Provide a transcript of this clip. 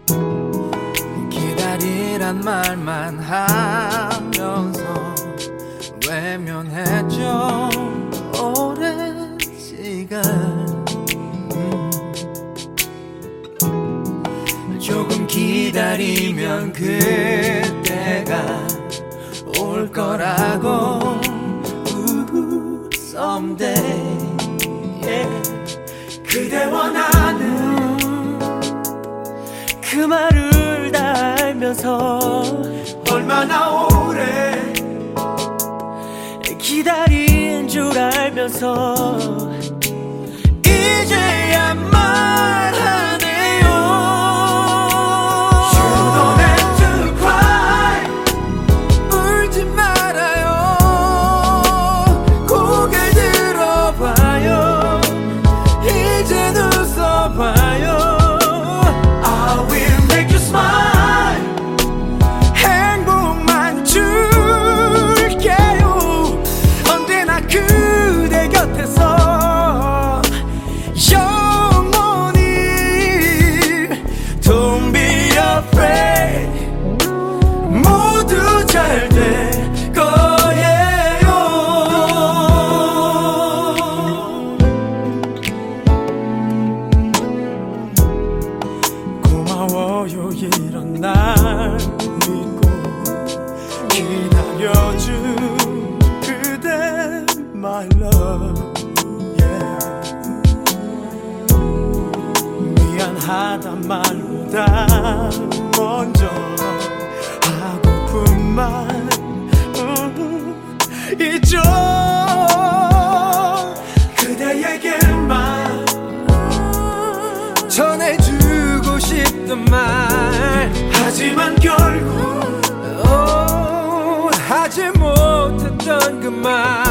기다리란 말만 하면서 외면했죠 오랜 시간. 조금 기다리면 그때가 올 거라고. someday yeah. 그대 원하는 그 말을 다 알면서 얼마나 오래 기다린 줄 알면서 이제야 말하네요. You don't have to cry. 울지 말아요. 고개 들어봐요. 이젠 웃어봐요. I will make you smile. 행복만 줄게요. 언제나 그대 곁에서 영원히. Don't be afraid. 모두 잘 될 거예요. 고마워요 이런 날 믿고 기다려준 그대 my love yeah. 미안하단 말보다 먼저 하고픈 말 있죠. 그대에게만 전해주고 싶던 말. 하지만 결국 하지 못했던 그 말.